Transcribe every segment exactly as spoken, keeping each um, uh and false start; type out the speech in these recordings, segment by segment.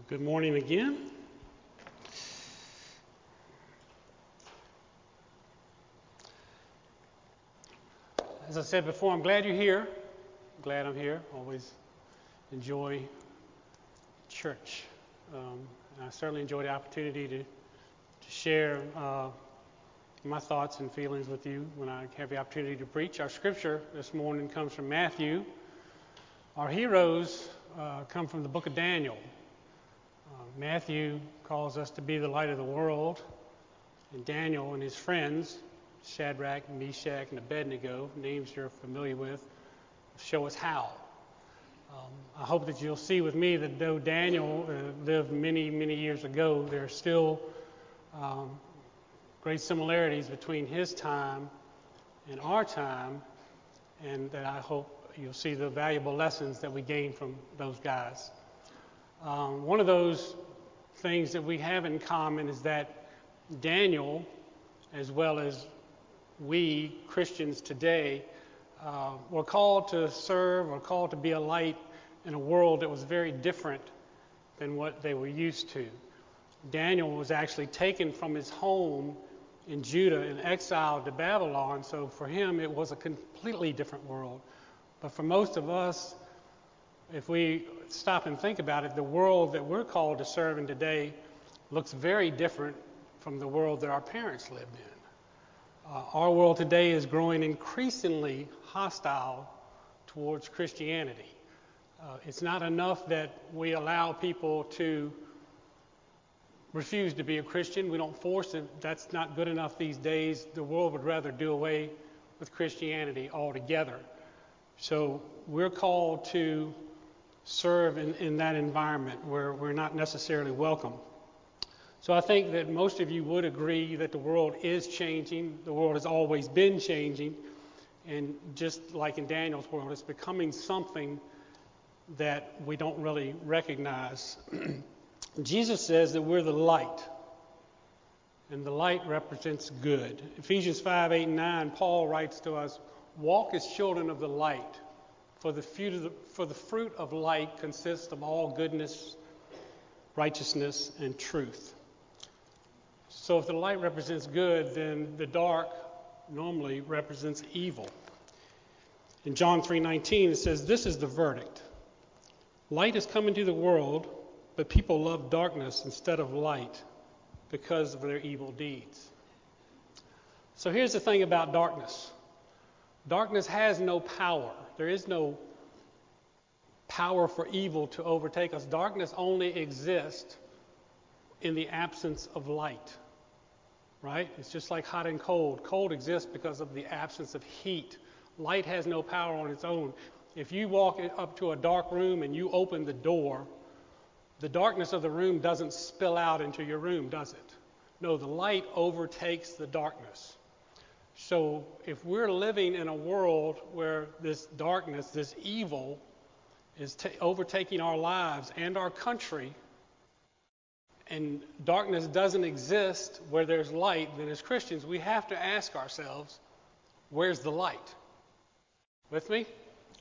Good morning again. As I said before, I'm glad you're here. I'm glad I'm here. Always enjoy church. Um, and I certainly enjoy the opportunity to, to share uh, my thoughts and feelings with you when I have the opportunity to preach. Our scripture this morning comes from Matthew. Our heroes uh, come from the book of Daniel. Uh, Matthew calls us to be the light of the world, and Daniel and his friends, Shadrach, Meshach, and Abednego, names you're familiar with, show us how. Um, I hope that you'll see with me that though Daniel uh, lived many, many years ago, there are still um, great similarities between his time and our time, and that I hope you'll see the valuable lessons that we gain from those guys. Um, one of those things that we have in common is that Daniel, as well as we Christians today, uh, were called to serve or called to be a light in a world that was very different than what they were used to. Daniel was actually taken from his home in Judah and exiled to Babylon, so for him it was a completely different world. But for most of us, if we stop and think about it, the world that we're called to serve in today looks very different from the world that our parents lived in. Uh, our world today is growing increasingly hostile towards Christianity. Uh, it's not enough that we allow people to refuse to be a Christian. We don't force it. That's not good enough these days. The world would rather do away with Christianity altogether. So we're called to serve in, in that environment where we're not necessarily welcome. So I think that most of you would agree that the world is changing. The world has always been changing. And just like in Daniel's world, it's becoming something that we don't really recognize. Jesus says that we're the light. And the light represents good. Ephesians five, eight, and nine, Paul writes to us, "Walk as children of the light. For the, for the fruit of light consists of all goodness, righteousness, and truth." So if the light represents good, then the dark normally represents evil. In John three nineteen, it says, "This is the verdict. Light has come into the world, but people love darkness instead of light because of their evil deeds." So here's the thing about darkness. Darkness has no power. There is no power for evil to overtake us. Darkness only exists in the absence of light, right? It's just like hot and cold. Cold exists because of the absence of heat. Light has no power on its own. If you walk up to a dark room and you open the door, the darkness of the room doesn't spill out into your room, does it? No, the light overtakes the darkness. So if we're living in a world where this darkness, this evil, is t- overtaking our lives and our country, and darkness doesn't exist where there's light, then as Christians we have to ask ourselves, where's the light? With me?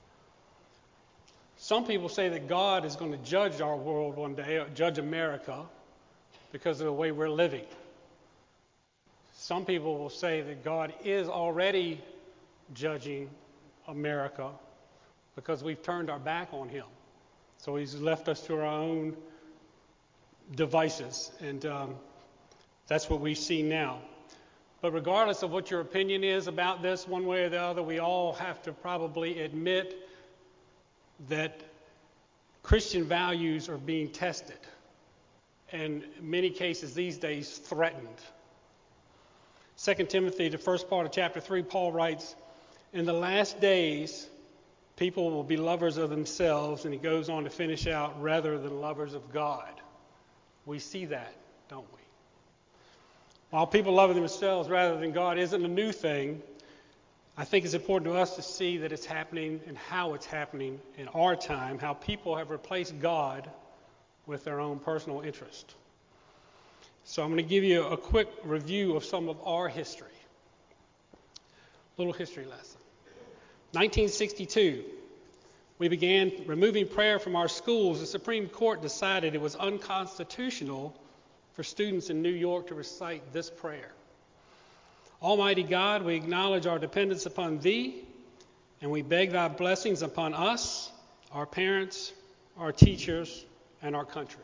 Some people say that God is going to judge our world one day, or judge America, because of the way we're living. Some people will say that God is already judging America because we've turned our back on him. So he's left us to our own devices, and um, that's what we see now. But regardless of what your opinion is about this, one way or the other, we all have to probably admit that Christian values are being tested, and in many cases these days threatened. Second Timothy, the first part of chapter three, Paul writes, "In the last days, people will be lovers of themselves," and he goes on to finish out, "rather than lovers of God." We see that, don't we? While people love themselves rather than God isn't a new thing, I think it's important to us to see that it's happening and how it's happening in our time, how people have replaced God with their own personal interest. So I'm going to give you a quick review of some of our history. Little history lesson. nineteen sixty-two, we began removing prayer from our schools, the Supreme Court decided it was unconstitutional for students in New York to recite this prayer. Almighty God, we acknowledge our dependence upon Thee, and we beg Thy blessings upon us, our parents, our teachers, and our country.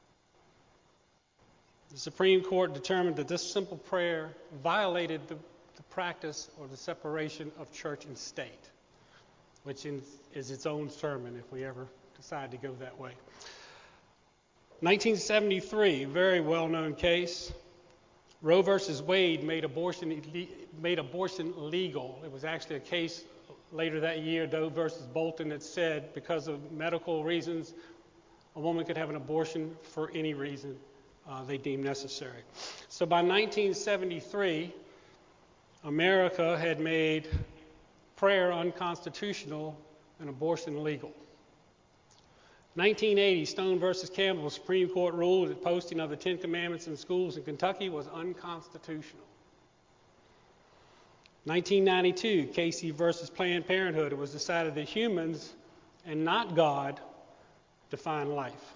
The Supreme Court determined that this simple prayer violated the, the practice or the separation of church and state, which in, is its own sermon if we ever decide to go that way. nineteen seventy-three, very well-known case. Roe versus Wade made abortion made abortion legal. It was actually a case later that year, Doe versus Bolton, that said because of medical reasons, a woman could have an abortion for any reason uh, they deemed necessary. So by nineteen seventy-three, America had made prayer unconstitutional and abortion legal. nineteen eighty, Stone versus Campbell, Supreme Court ruled that posting of the Ten Commandments in schools in Kentucky was unconstitutional. nineteen ninety-two, Casey versus Planned Parenthood, it was decided that humans and not God define life.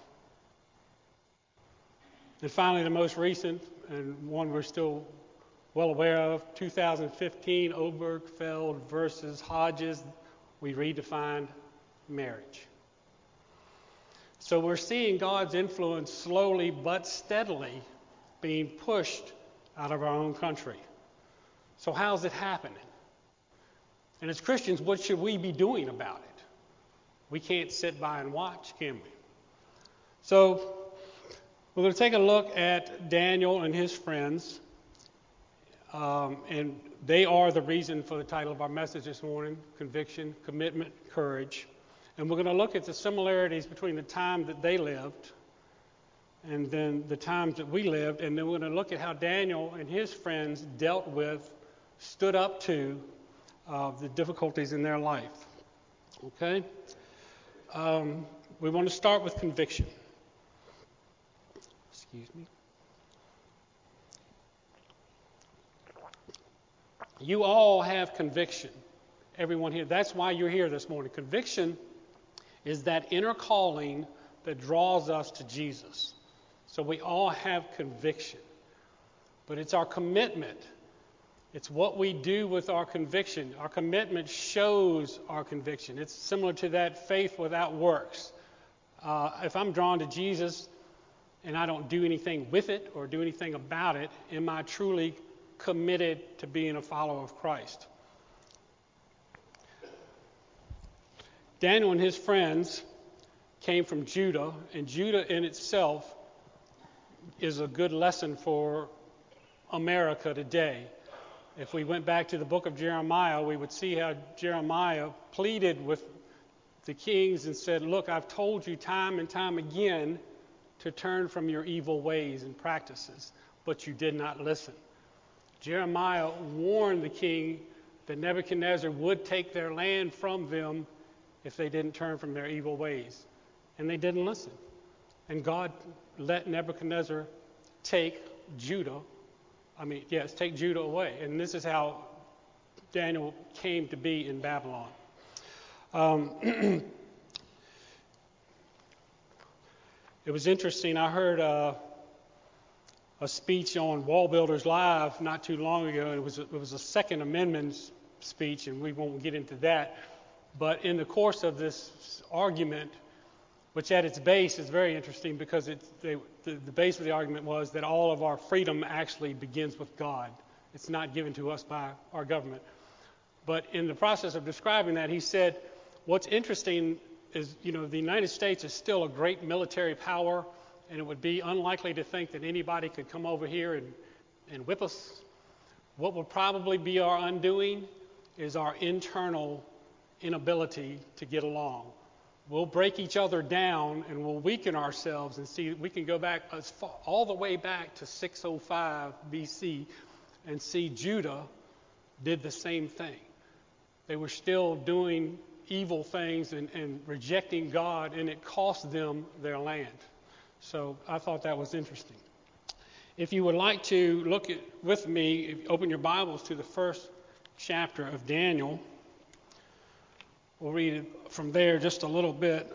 And finally, the most recent, and one we're still well aware of, two thousand fifteen, Obergefell versus Hodges, we redefined marriage. So we're seeing God's influence slowly but steadily being pushed out of our own country. So how's it happening? And as Christians, what should we be doing about it? We can't sit by and watch, can we? So we're going to take a look at Daniel and his friends. Um, and they are the reason for the title of our message this morning: Conviction, Commitment, Courage. And we're going to look at the similarities between the time that they lived and then the times that we lived. And then we're going to look at how Daniel and his friends dealt with, stood up to uh, the difficulties in their life. Okay? Um, we want to start with conviction. Excuse me. You all have conviction. Everyone here. That's why you're here this morning. Conviction is that inner calling that draws us to Jesus. So we all have conviction. But it's our commitment. It's what we do with our conviction. Our commitment shows our conviction. It's similar to that faith without works. Uh, if I'm drawn to Jesus and I don't do anything with it or do anything about it, am I truly committed to being a follower of Christ? Daniel and his friends came from Judah, and Judah in itself is a good lesson for America today. If we went back to the book of Jeremiah, we would see how Jeremiah pleaded with the kings and said, look, I've told you time and time again to turn from your evil ways and practices, but you did not listen. Jeremiah warned the king that Nebuchadnezzar would take their land from them if they didn't turn from their evil ways. And they didn't listen. And God let Nebuchadnezzar take Judah, I mean, yes, take Judah away. And this is how Daniel came to be in Babylon. Um, it was interesting. I heard uh, a speech on Wall Builders Live not too long ago. It was a, it was a Second Amendment speech, and we won't get into that. But in the course of this argument, which at its base is very interesting because it's, they, the, the base of the argument was that all of our freedom actually begins with God. It's not given to us by our government. But in the process of describing that, he said, what's interesting is, you know, the United States is still a great military power, and it would be unlikely to think that anybody could come over here and, and whip us. What will probably be our undoing is our internal inability to get along. We'll break each other down and we'll weaken ourselves and see, we can go back as far, all the way back to six oh five B C and see Judah did the same thing. They were still doing evil things and, and rejecting God, and it cost them their land. So I thought that was interesting. If you would like to look at, with me, if you open your Bibles to the first chapter of Daniel. we'll read it from there just a little bit.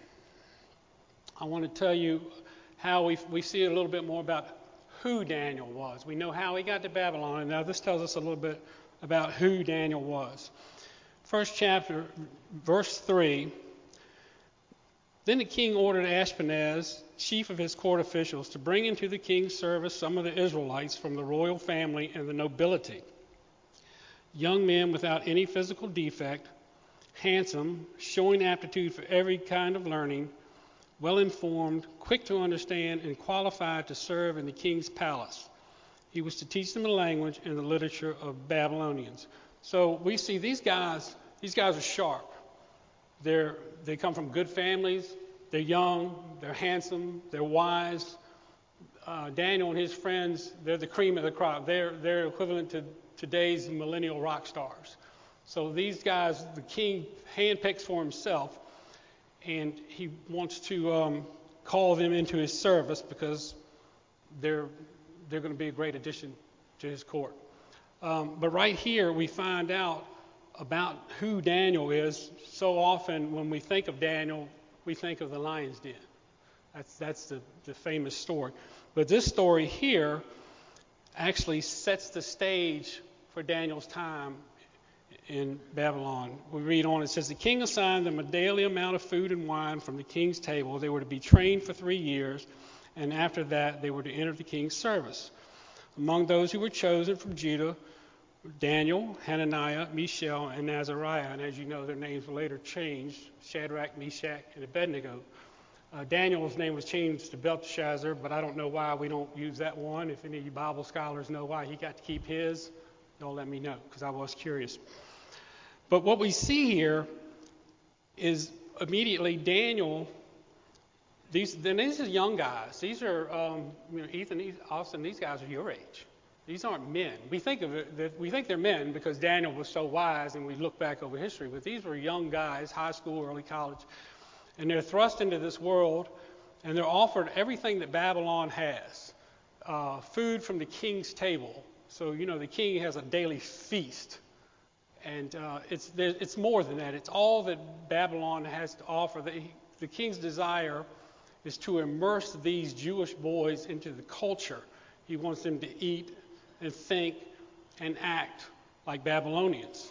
I want to tell you how we, we see a little bit more about who Daniel was. We know how he got to Babylon, and now this tells us a little bit about who Daniel was. First chapter, verse three. Then the king ordered Ashpenaz, chief of his court officials, to bring into the king's service some of the Israelites from the royal family and the nobility. Young men without any physical defect, handsome, showing aptitude for every kind of learning, well-informed, quick to understand, and qualified to serve in the king's palace. He was to teach them the language and the literature of Babylonians. So we see these guys, these guys are sharp. They're, they come from good families. They're young. They're handsome. They're wise. Uh, Daniel and his friends, they're the cream of the crop. They're, they're equivalent to today's millennial rock stars. So these guys, the king handpicks for himself, and he wants to um, call them into his service because they're they're going to be a great addition to his court. Um, but right here we find out about who Daniel is. So often when we think of Daniel, we think of the lion's den. That's that's the, the famous story. But this story here actually sets the stage for Daniel's time in Babylon. We read on, it says, the king assigned them a daily amount of food and wine from the king's table. They were to be trained for three years, and after that they were to enter the king's service. Among those who were chosen from Judah were Daniel, Hananiah, Mishael, and Azariah. And as you know, their names were later changed, Shadrach, Meshach, and Abednego. Uh, Daniel's name was changed to Belteshazzar, but I don't know why we don't use that one. If any of you Bible scholars know why he got to keep his, don't let me know, because I was curious. But what we see here is immediately Daniel, these, then these are young guys. These are, um, you know, Ethan, Austin, these guys are your age. These aren't men. We think of it, that we think they're men because Daniel was so wise and we look back over history, but these were young guys, high school, early college, and they're thrust into this world and they're offered everything that Babylon has. Uh, food from the king's table. So, you know, the king has a daily feast. And uh, it's it's more than that. It's all that Babylon has to offer. The, the king's desire is to immerse these Jewish boys into the culture. He wants them to eat and think and act like Babylonians.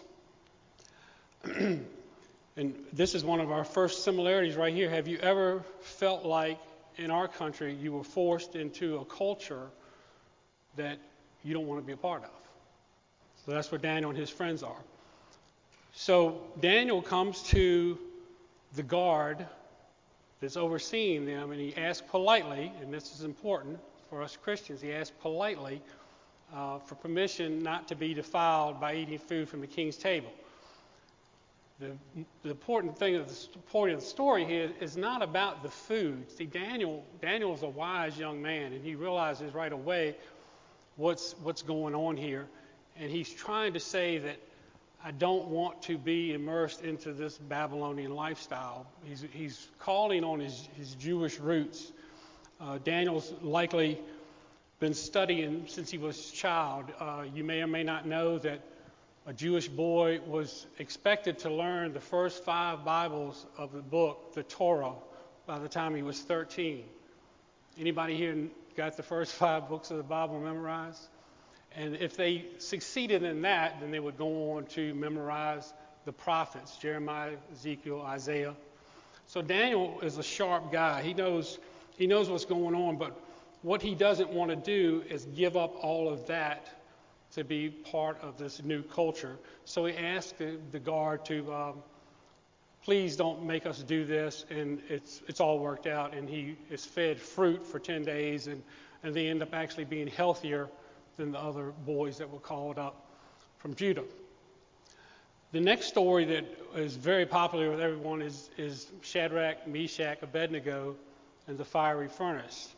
And this is one of our first similarities right here. Have you ever felt like in our country you were forced into a culture that you don't want to be a part of? So that's where Daniel and his friends are. So Daniel comes to the guard that's overseeing them, and he asks politely, and this is important for us Christians, he asks politely uh, for permission not to be defiled by eating food from the king's table. The, the important thing of the point of the story here is not about the food. See, Daniel Daniel's a wise young man, and he realizes right away what's what's going on here, and he's trying to say that I don't want to be immersed into this Babylonian lifestyle. He's, he's calling on his, his Jewish roots. Uh, Daniel's likely been studying since he was a child. Uh, you may or may not know that a Jewish boy was expected to learn the first five Bibles of the book, the Torah, by the time he was thirteen. Anybody here got the first five books of the Bible memorized? And if they succeeded in that, then they would go on to memorize the prophets, Jeremiah, Ezekiel, Isaiah. So Daniel is a sharp guy. He knows he knows what's going on, but what he doesn't want to do is give up all of that to be part of this new culture. So he asked the, the guard to um, please don't make us do this, and it's it's all worked out. And he is fed fruit for ten days, and, and they end up actually being healthier than the other boys that were called up from Judah. The next story that is very popular with everyone is, is Shadrach, Meshach, Abednego, and the fiery furnace.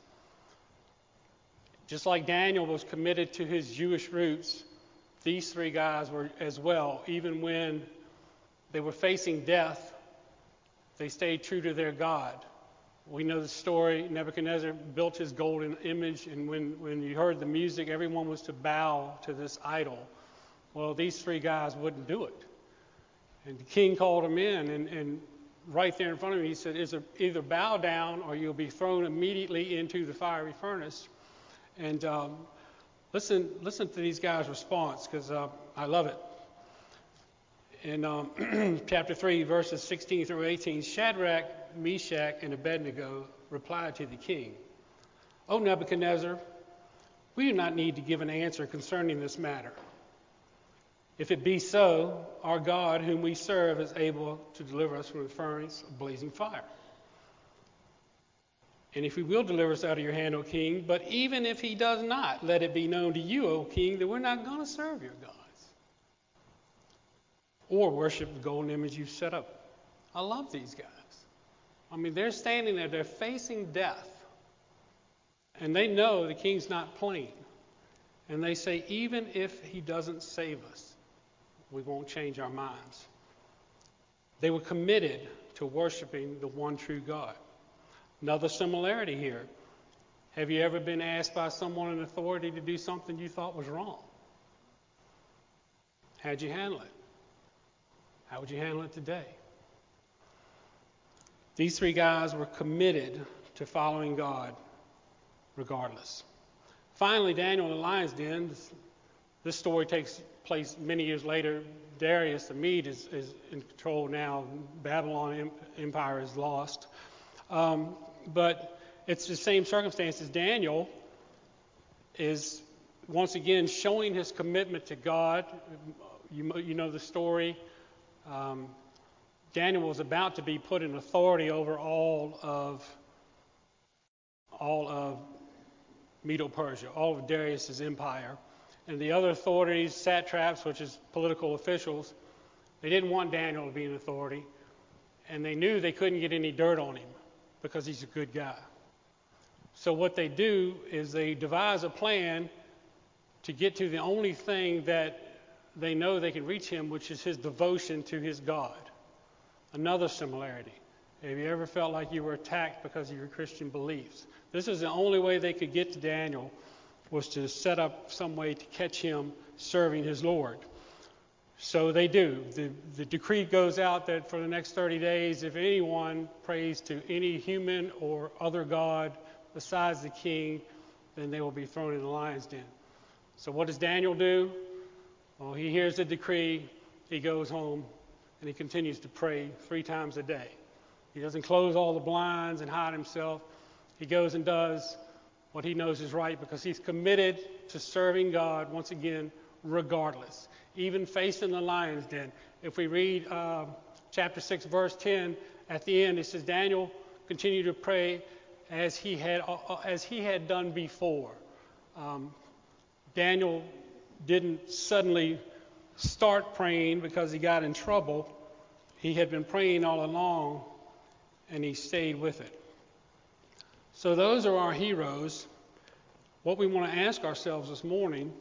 Just like Daniel was committed to his Jewish roots, these three guys were as well. Even when they were facing death, they stayed true to their God. We know the story. Nebuchadnezzar built his golden image, and when, when you heard the music, everyone was to bow to this idol. Well, these three guys wouldn't do it. And the king called him in, and, and right there in front of him, he said, either bow down or you'll be thrown immediately into the fiery furnace. And um, listen, listen to these guys' response, because uh, I love it. In um, chapter three, verses sixteen through eighteen, Shadrach, Meshach, and Abednego replied to the king, "O Nebuchadnezzar, we do not need to give an answer concerning this matter. If it be so, our God, whom we serve, is able to deliver us from the furnace of blazing fire. And if he will deliver us out of your hand, O king, but even if he does not, let it be known to you, O king, that we're not going to serve your gods or worship the golden image you've set up." I love these guys. I mean, they're standing there, they're facing death, and they know the king's not playing. And they say, even if he doesn't save us, we won't change our minds. They were committed to worshiping the one true God. Another similarity here. Have you ever been asked by someone in authority to do something you thought was wrong? How'd you handle it? How would you handle it today? These three guys were committed to following God regardless. Finally, Daniel in the lion's den. This, this story takes place many years later. Darius the Mede is, is in control now. Babylon Empire is lost. Um, but it's the same circumstances. Daniel is once again showing his commitment to God. You, you know the story. Um, Daniel was about to be put in authority over all of all of Medo-Persia, all of Darius's empire. And the other authorities, satraps, which is political officials, they didn't want Daniel to be an authority. And they knew they couldn't get any dirt on him because he's a good guy. So what they do is they devise a plan to get to the only thing that they know they can reach him, which is his devotion to his God. Another similarity. Have you ever felt like you were attacked because of your Christian beliefs? This is the only way they could get to Daniel, was to set up some way to catch him serving his Lord. So they do. The, the decree goes out that for the next thirty days, if anyone prays to any human or other god besides the king, then they will be thrown in the lion's den. So what does Daniel do? Well, he hears the decree, he goes home, and he continues to pray three times a day. He doesn't close all the blinds and hide himself. He goes and does what he knows is right because he's committed to serving God, once again, regardless. Even facing the lion's den. If we read uh, chapter six, verse ten, at the end, it says, Daniel continued to pray as he had, uh, as he had done before. Um, Daniel didn't suddenly start praying because he got in trouble. He had been praying all along, and he stayed with it. So those are our heroes. What we want to ask ourselves this morning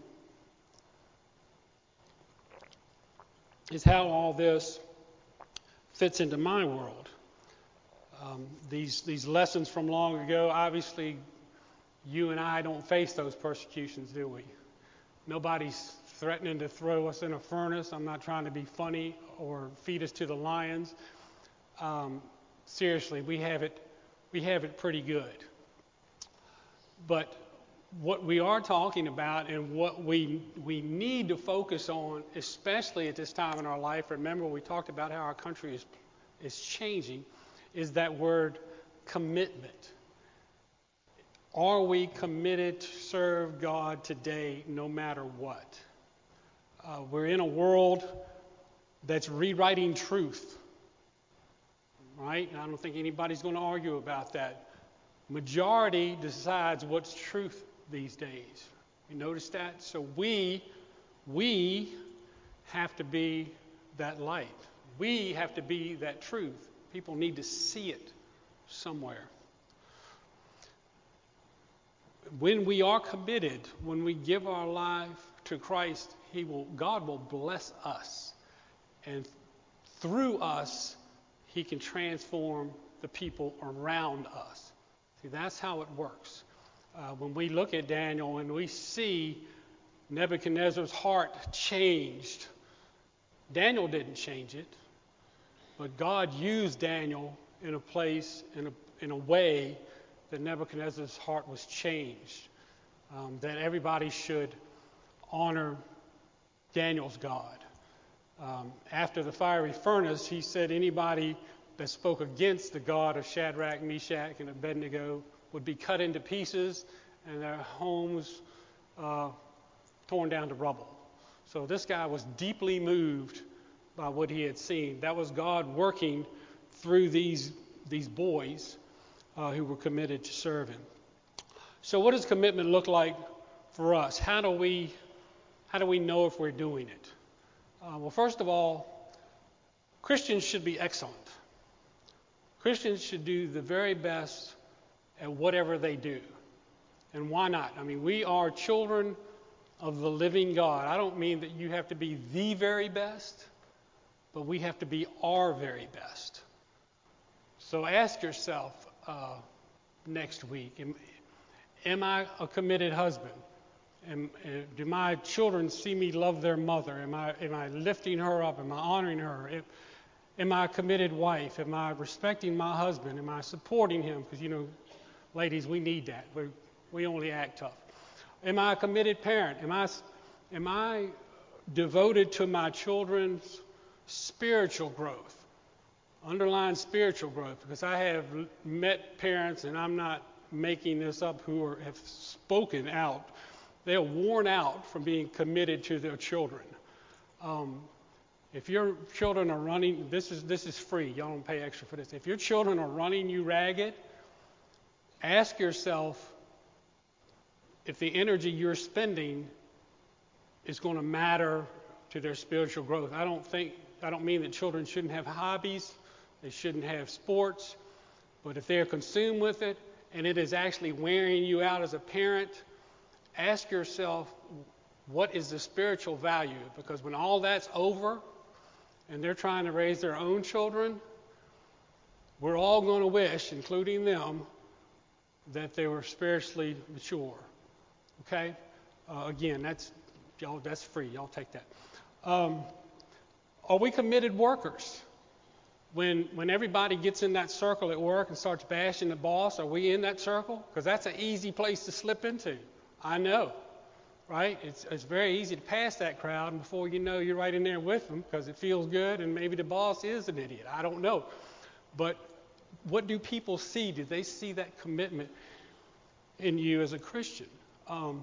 is how all this fits into my world. Um, these, these lessons from long ago, obviously, you and I don't face those persecutions, do we? Nobody's threatening to throw us in a furnace. I'm not trying to be funny or feed us to the lions. Um, seriously, we have it, we have it pretty good. But what we are talking about and what we we need to focus on, especially at this time in our life, remember we talked about how our country is is changing, is that word commitment. Are we committed to serve God today no matter what? Uh, we're in a world that's rewriting truth, right? And I don't think anybody's going to argue about that. Majority decides what's truth these days. You notice that? So we, we have to be that light. We have to be that truth. People need to see it somewhere. When we are committed, when we give our life to Christ, He will, God will bless us. And through us, He can transform the people around us. See, that's how it works. Uh, when we look at Daniel and we see Nebuchadnezzar's heart changed, Daniel didn't change it. But God used Daniel in a place, in a, in a way that Nebuchadnezzar's heart was changed, um, that everybody should honor Daniel's God. Um, after the fiery furnace, he said anybody that spoke against the God of Shadrach, Meshach, and Abednego would be cut into pieces and their homes uh, torn down to rubble. So this guy was deeply moved by what he had seen. That was God working through these, these boys uh, who were committed to serve him. So what does commitment look like for us? How do we, how do we know if we're doing it? Uh, well, first of all, Christians should be excellent. Christians should do the very best at whatever they do. And why not? I mean, we are children of the living God. I don't mean that you have to be the very best, but we have to be our very best. So ask yourself uh, next week, am, am I a committed husband? Am, uh, do my children see me love their mother? Am I, am I lifting her up? Am I honoring her? Am, am I a committed wife? Am I respecting my husband? Am I supporting him? Because, you know, ladies, we need that. We, we only act tough. Am I a committed parent? Am I, am I devoted to my children's spiritual growth? Underline spiritual growth, because I have met parents, and I'm not making this up, who are, have spoken out. They're worn out from being committed to their children. Um, if your children are running, this is this is free. Y'all don't pay extra for this. If your children are running you ragged, ask yourself if the energy you're spending is going to matter to their spiritual growth. I don't think I don't mean that children shouldn't have hobbies, they shouldn't have sports, but if they're consumed with it and it is actually wearing you out as a parent, ask yourself, what is the spiritual value? Because when all that's over and they're trying to raise their own children, we're all going to wish, including them, that they were spiritually mature. Okay? Uh, again, that's y'all. That's free. Y'all take that. Um, are we committed workers? When when everybody gets in that circle at work and starts bashing the boss, are we in that circle? Because that's an easy place to slip into. I know, right? It's it's very easy to pass that crowd, and before you know, you're right in there with them because it feels good, and maybe the boss is an idiot. I don't know. But what do people see? Do they see that commitment in you as a Christian? Um,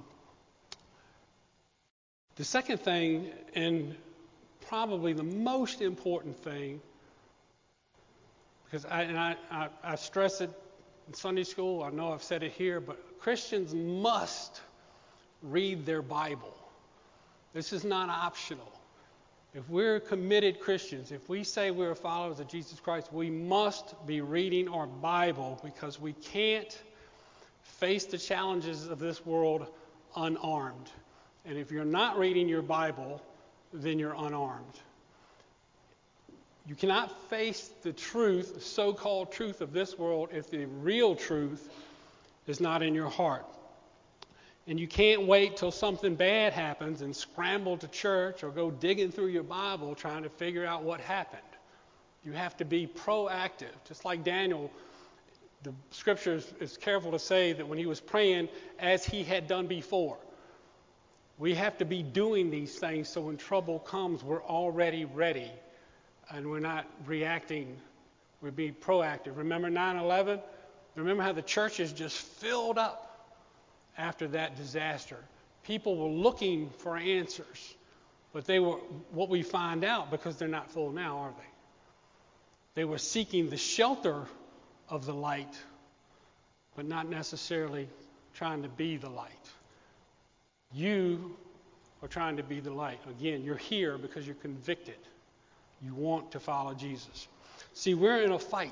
the second thing, and probably the most important thing, because I, and I, I, I stress it in Sunday school, I know I've said it here, but Christians must read their Bible. This is not optional. If we're committed Christians, if we say we're followers of Jesus Christ, we must be reading our Bible, because we can't face the challenges of this world unarmed. And if you're not reading your Bible, then you're unarmed. You cannot face the truth, the so-called truth of this world, if the real truth is not in your heart. And you can't wait till something bad happens and scramble to church or go digging through your Bible trying to figure out what happened. You have to be proactive. Just like Daniel, the scripture is, is careful to say that when he was praying, as he had done before. We have to be doing these things so when trouble comes, we're already ready. And we're not reacting, we're being proactive. Remember nine eleven? Remember how the churches just filled up after that disaster. People were looking for answers, but they were, what we find out, because they're not full now, are they? They were seeking the shelter of the light, but not necessarily trying to be the light. You are trying to be the light. Again, you're here because you're convicted. You want to follow Jesus. See, we're in a fight.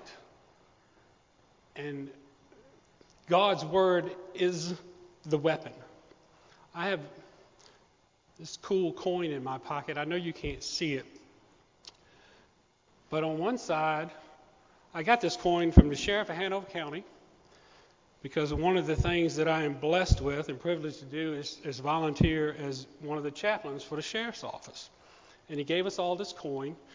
And God's word is the weapon. I have this cool coin in my pocket. I know you can't see it. But on one side, I got this coin from the sheriff of Hanover County, because one of the things that I am blessed with and privileged to do is, is volunteer as one of the chaplains for the sheriff's office. And he gave us all this coin.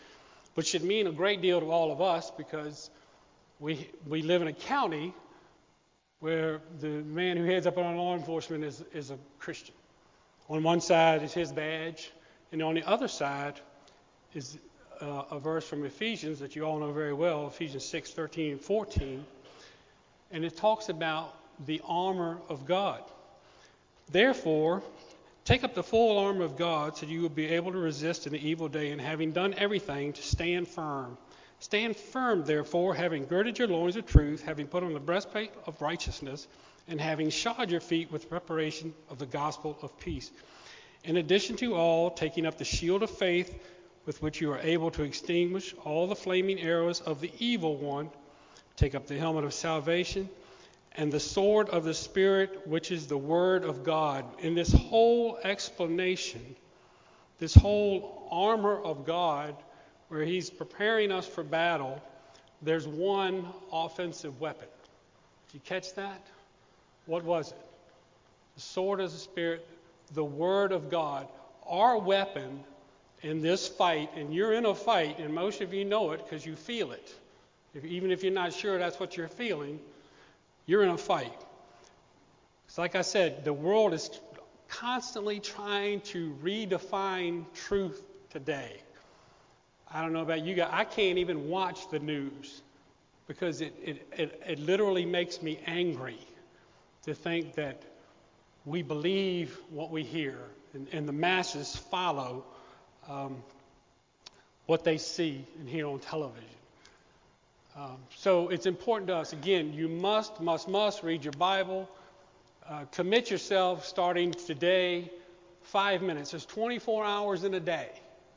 which should mean a great deal to all of us because we we live in a county where the man who heads up on law enforcement is, is a Christian. On one side is his badge, and on the other side is uh, a verse from Ephesians that you all know very well, Ephesians six, thirteen, and fourteen, and it talks about the armor of God. Therefore, take up the full armor of God so you will be able to resist in the evil day, and having done everything, to stand firm. Stand firm, therefore, having girded your loins with truth, having put on the breastplate of righteousness, and having shod your feet with preparation of the gospel of peace. In addition to all, taking up the shield of faith, with which you are able to extinguish all the flaming arrows of the evil one. Take up the helmet of salvation, and the sword of the Spirit, which is the word of God. In this whole explanation, this whole armor of God, where he's preparing us for battle, there's one offensive weapon. Did you catch that? What was it? The sword of the Spirit, the word of God. Our weapon in this fight, and you're in a fight, and most of you know it because you feel it. If, even if you're not sure that's what you're feeling, you're in a fight. It's like I said, the world is constantly trying to redefine truth today. I don't know about you guys. I can't even watch the news because it, it, it, it literally makes me angry to think that we believe what we hear and, and the masses follow um, what they see and hear on television. Um, so it's important to us. Again, you must, must, must read your Bible. Uh, commit yourself starting today, five minutes. There's twenty-four hours in a day.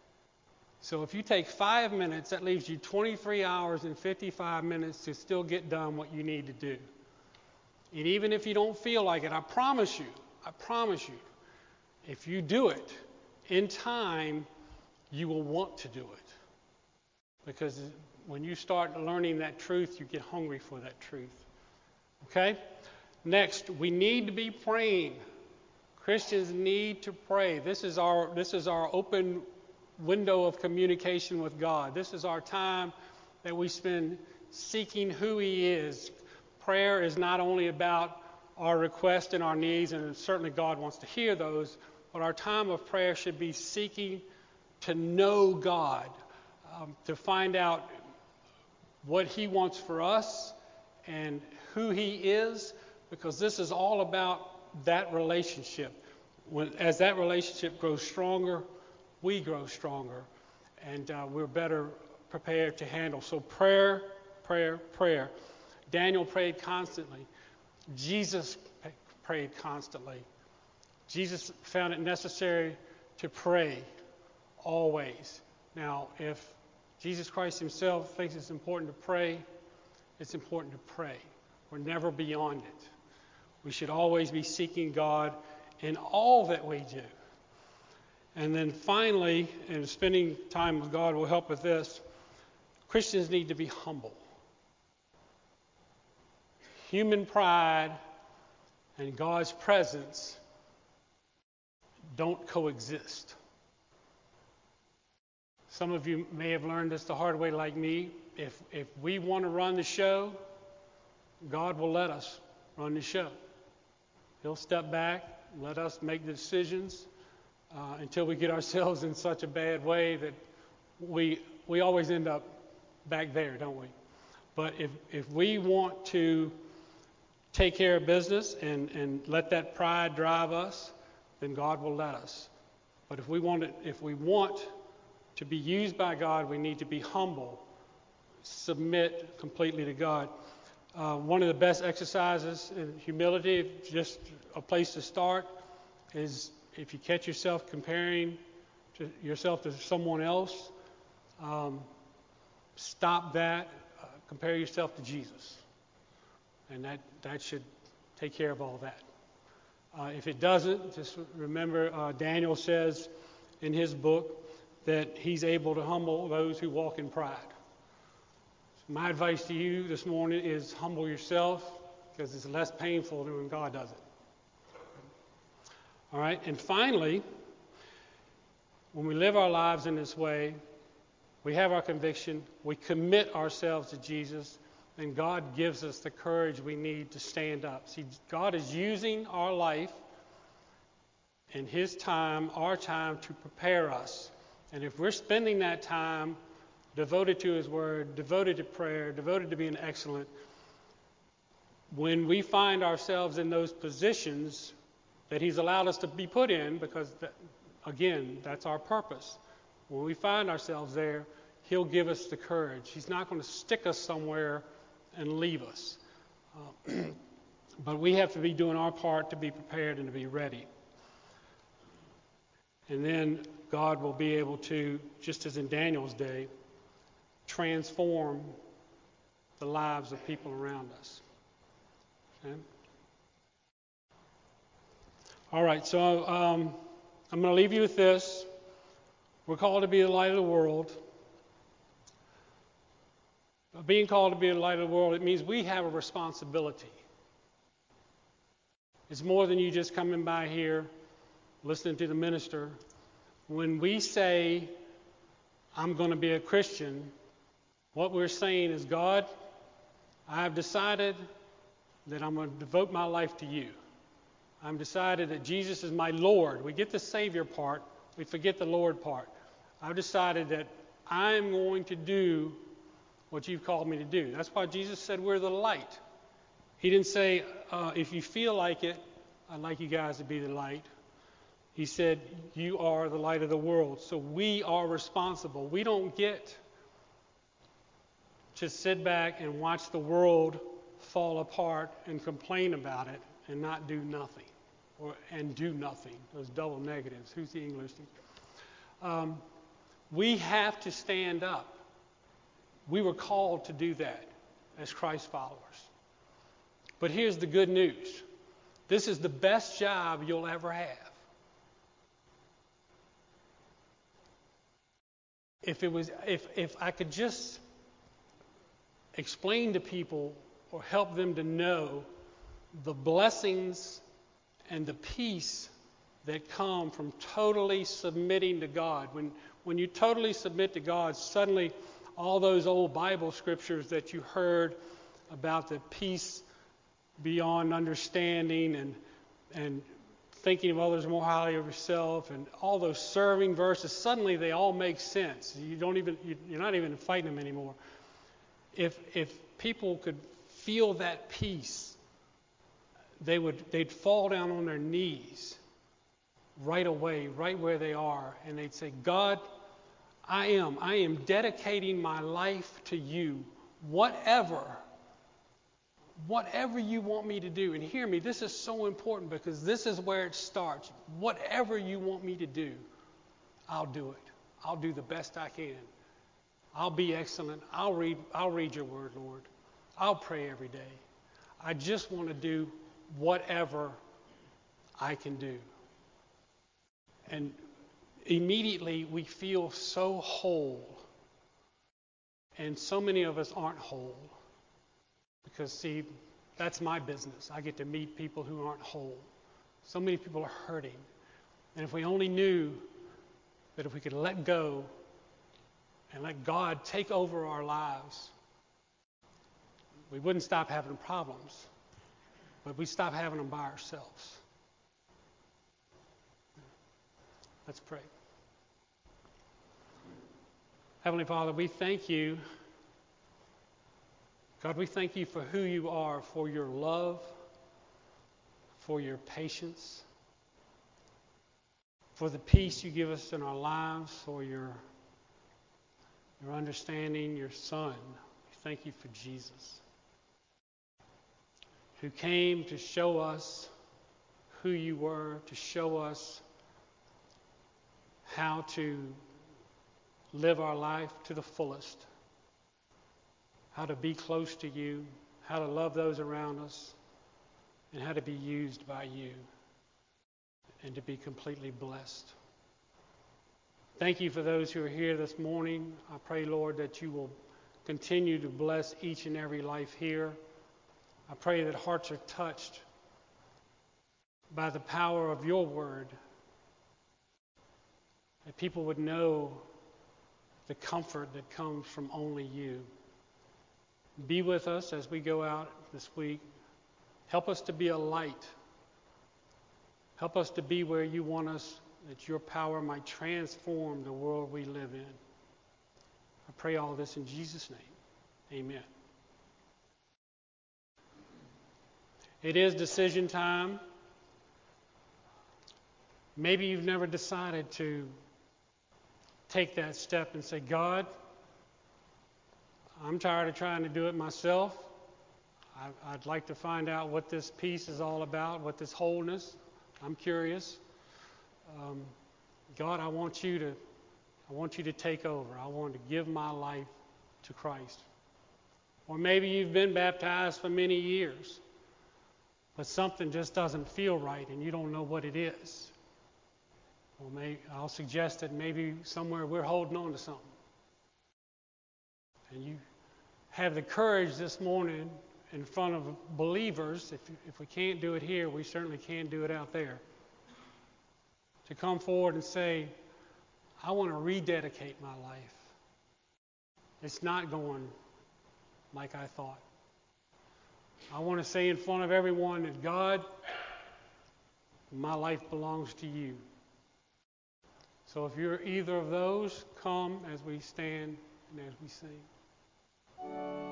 So if you take five minutes, that leaves you twenty-three hours and fifty-five minutes to still get done what you need to do. And even if you don't feel like it, I promise you, I promise you, if you do it in time, you will want to do it. Because when you start learning that truth, you get hungry for that truth. Okay? Next, we need to be praying. Christians need to pray. This is our this is our open window of communication with God. This is our time that we spend seeking who He is. Prayer is not only about our requests and our needs, and certainly God wants to hear those, but our time of prayer should be seeking to know God, um, to find out what He wants for us and who He is, because this is all about that relationship. When, as that relationship grows stronger, we grow stronger, and uh, we're better prepared to handle. So prayer, prayer, prayer. Daniel prayed constantly. Jesus prayed constantly. Jesus found it necessary to pray always. Now, if Jesus Christ Himself thinks it's important to pray, it's important to pray. We're never beyond it. We should always be seeking God in all that we do. And then finally, and spending time with God will help with this, Christians need to be humble. Human pride and God's presence don't coexist. Some of you may have learned this the hard way like me. If, if we want to run the show, God will let us run the show. He'll step back, let us make the decisions uh, until we get ourselves in such a bad way that we we always end up back there, don't we? But if, if we want to take care of business and, and let that pride drive us, then God will let us. But if we want it, if we want to be used by God, we need to be humble, submit completely to God. Uh, one of the best exercises in humility, just a place to start, is if you catch yourself comparing to yourself to someone else, um, stop that, uh, compare yourself to Jesus. And that, that should take care of all that. Uh, if it doesn't, just remember uh, Daniel says in his book that he's able to humble those who walk in pride. So my advice to you this morning is humble yourself, because it's less painful than when God does it. All right, and finally, when we live our lives in this way, We have our conviction. We commit ourselves to Jesus. And God gives us the courage we need to stand up. See, God is using our life and His time, our time, to prepare us. And if we're spending that time devoted to His Word, devoted to prayer, devoted to being excellent, when we find ourselves in those positions that He's allowed us to be put in, because, that, again, that's our purpose. When we find ourselves there, He'll give us the courage. He's not going to stick us somewhere and leave us. Uh, but we have to be doing our part to be prepared and to be ready. And then God will be able to, just as in Daniel's day, transform the lives of people around us. Okay? All right, so um, I'm going to leave you with this. We're called to be the light of the world. Being called to be the light of the world, it means we have a responsibility. It's more than you just coming by here, listening to the minister. When we say, I'm going to be a Christian, what we're saying is, God, I've decided that I'm going to devote my life to you. I've decided that Jesus is my Lord. We get the Savior part, we forget the Lord part. I've decided that I'm going to do what you've called me to do. That's why Jesus said we're the light. He didn't say, uh, if you feel like it, I'd like you guys to be the light. He said, you are the light of the world. So we are responsible. We don't get to sit back and watch the world fall apart and complain about it and not do nothing. Or and do nothing. Those double negatives. Who's the English teacher? Um, we have to stand up. We were called to do that as Christ followers. But here's the good news. This is the best job you'll ever have. If it was, if, if I could just explain to people or help them to know the blessings and the peace that come from totally submitting to God. When, when you totally submit to God, suddenly all those old Bible scriptures that you heard about the peace beyond understanding and and thinking of others more highly of yourself and all those serving verses, suddenly they all make sense. You don't even you, you're not even fighting them anymore. If if people could feel that peace, they would they'd fall down on their knees right away, right where they are, and they'd say, God, I am. I am dedicating my life to you. Whatever, whatever you want me to do. And hear me, this is so important because this is where it starts. Whatever you want me to do, I'll do it. I'll do the best I can. I'll be excellent. I'll read, I'll read your word, Lord. I'll pray every day. I just want to do whatever I can do. And immediately we feel so whole. And so many of us aren't whole. Because, see, that's my business. I get to meet people who aren't whole. So many people are hurting. And if we only knew that if we could let go and let God take over our lives, we wouldn't stop having problems, but we'd stop having them by ourselves. Let's pray. Heavenly Father, we thank you. God, we thank you for who you are, for your love, for your patience, for the peace you give us in our lives, for your, your understanding, your Son. We thank you for Jesus, who came to show us who you were, to show us how to live our life to the fullest, how to be close to you, how to love those around us, and how to be used by you and to be completely blessed. Thank you for those who are here this morning. I pray, Lord, that you will continue to bless each and every life here. I pray that hearts are touched by the power of your word, that people would know the comfort that comes from only you. Be with us as we go out this week. Help us to be a light. Help us to be where you want us, that your power might transform the world we live in. I pray all this in Jesus' name. Amen. It is decision time. Maybe you've never decided to take that step and say, God, I'm tired of trying to do it myself. I, I'd like to find out what this peace is all about, what this wholeness. I'm curious. Um, God, I want you to, I want you to take over. I want to give my life to Christ. Or maybe you've been baptized for many years, but something just doesn't feel right and you don't know what it is. Well, maybe, I'll suggest that maybe somewhere we're holding on to something. And you have the courage this morning in front of believers, if, if we can't do it here, we certainly can't do it out there, to come forward and say, I want to rededicate my life. It's not going like I thought. I want to say in front of everyone that God, my life belongs to you. So if you're either of those, come as we stand and as we sing.